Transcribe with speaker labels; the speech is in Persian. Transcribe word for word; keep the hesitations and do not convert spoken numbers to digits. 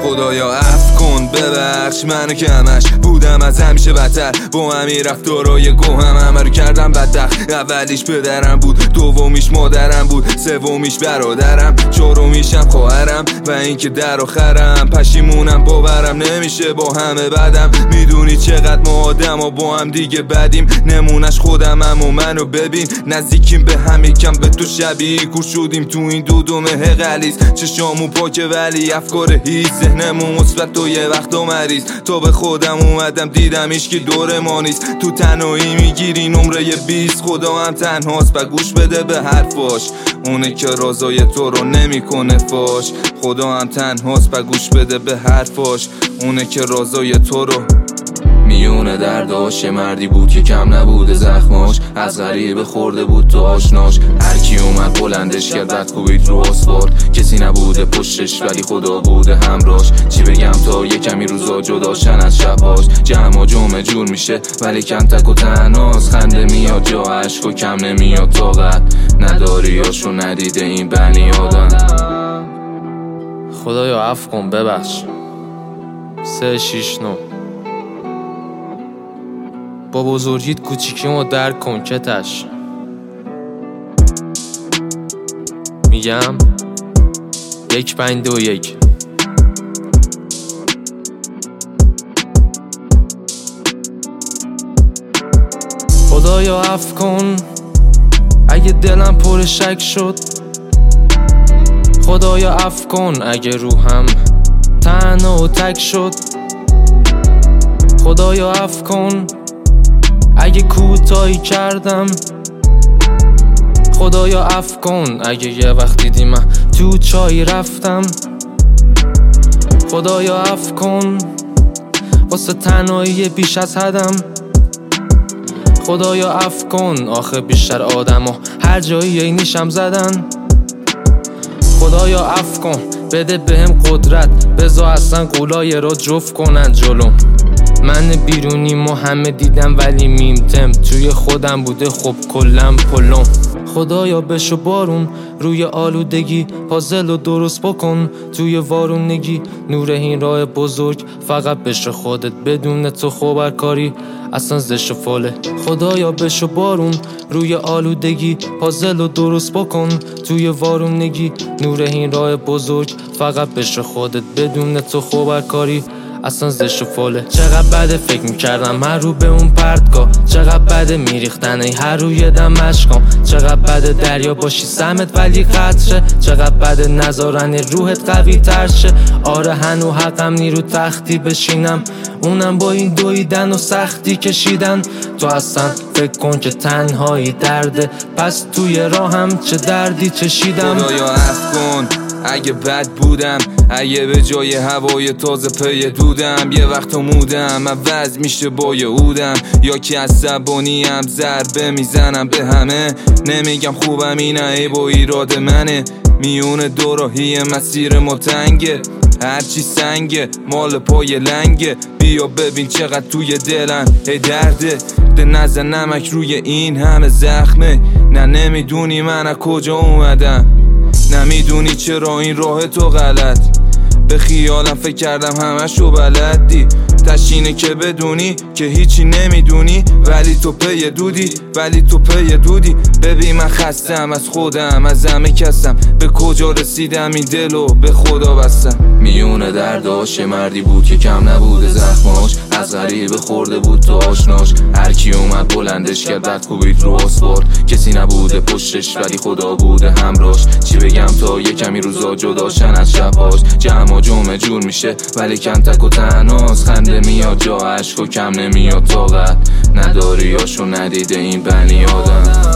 Speaker 1: خدایا عفو کن ببخش منو که همش بودم از همیشه بدتر، با همین رفتارای گوهم همه رو کردم بدبخت. اولیش پدرم بود، دومیش مادرم بود، سومیش برادرم، چهارمیشم خواهرم و اینکه در آخرم پشیمونم باورم نمیشه با همه بدم. میدونی چقدر ما آدما با هم دیگه بدیم، نمونش خودمم و منو ببین نزدیکیم به هم یکم به تو شبیه کور شدیم تو این دودومه غلیظ. چشامون پاکه ولی افکار هیچ، ذهنمون مثبت و یه وقتا مریض. تا به خودم اومدم دیدم هیچکی دور ما نیست، تو تنهایی میگیری نمره بیست. خدا هم تنهاست و گوش بده به حرفاش، اونه که رازای تو رو نمیکنه فاش. خدا هم تنهاست و گوش بده به حرفاش، اونه که رازای تو رو میونه درداش. مردی بود که کم نبوده زخماش، از غریبه خورده بود تو آشناش. هرکی اومد بلندش کرد رد کوبید رو آسفالت، کسی نبوده پشتش ولی خدا بوده همراش. چی بگم تا یه کمی روزا جداشن از شبهاش، جمع و جمع جور میشه ولی کم تک و تنهاست. خنده میاد جا عشق و کم نمیاد طاقت، نداریاشو ندیده این بنی آدم.
Speaker 2: خدایا عفو کن ببخش. سه شیش نو با بزرگیت کوچیکیمو درک کن کتش. میگم یک پنج دو یک. خدایا عفو کن اگه دلم پر شک شد، خدایا عفو کن اگه روحم تنها و تک شد. خدایا عفو کن اگه کوتاهی کردم، خدایا عفو کن اگه یه وقت دیدی من تو چای رفتم. خدایا عفو کن واسه تنهایی بیش از حدم. خدایا عفو کن آخه بیشتر آدما هر جایی نیشم زدن. خدایا عفو کن بده بهم قدرت، بذار اصلا قولای را جفت کنن جلوم. من بیرونی مو همه دیدم ولی میمتم توی خودم بوده خب کلم پلم. خدایا بشو بارون روی آلودگی، پازل و درست بکن توی وارونگی. نور این راه بزرگ فقط بشو خودت، بدون تو خبرکاری اصلا زشت و فاله. خدایا بشو بارون روی آلودگی، پازل و درست بکن توی وارونگی. نور این راه بزرگ فقط بشو خودت، بدون تو خبرکاری اصلا زشت و فاله. چقدر بده فکر میکردم هر رو به اون پرتگاه، چقدر بده میریختن ای هر رو یه دم مشکام. چقدر بده دریا باشی سمت ولی قطره، چقدر بده نذارن روحت قوی تر شه. آره هنو حقم نی رو تختی بشینم، اونم با این دویدن و سختی کشیدن. تو اصلا فکر کن که تنهایی درده، پس توی راهم چه دردی چشیدم.
Speaker 1: خدایا عفو کن اگه بد بودم، اگه به جای هوای تازه پی دودم. یه وقت مودم عوض میشه با یه عودم، یا که عصبانیم ضربه میزنم به همه. نمیگم خوبم اینه ای با ایراد منه، میون دو راهی مسیر ما تنگه. هرچی سنگه مال پای لنگه، بیا ببین چقدر توی دلن ای درده. ده نزن نمک روی این همه زخمه، نه نمیدونی من از کجا اومدم، نمیدونی چرا این راه تو غلط. به خیالم فکر کردم همشو بلدی، تشینه که بدونی که هیچی نمیدونی ولی تو پی دودی، ولی تو پی دودی. ببین من خستم از خودم، از همه کسم، به کجا رسیدم این دلو به خدا بستم. میونه درداش مردی بود که کم نبوده زخماش، از غریبه خورده بود تو آشناش. هرکی اومد بلندش کرد رد کوبید رو آسفالت، کسی نبوده پشتش ولی خدا بوده همراش. چی بگم تا یه کمی روزا جداشن از شبهاش، جمع و جمع جور میشه ولی کم تک و تنهاست. خنده میاد جا عشق و کم نمیاد طاقت، نداریاشو ندیده این بنی آدم.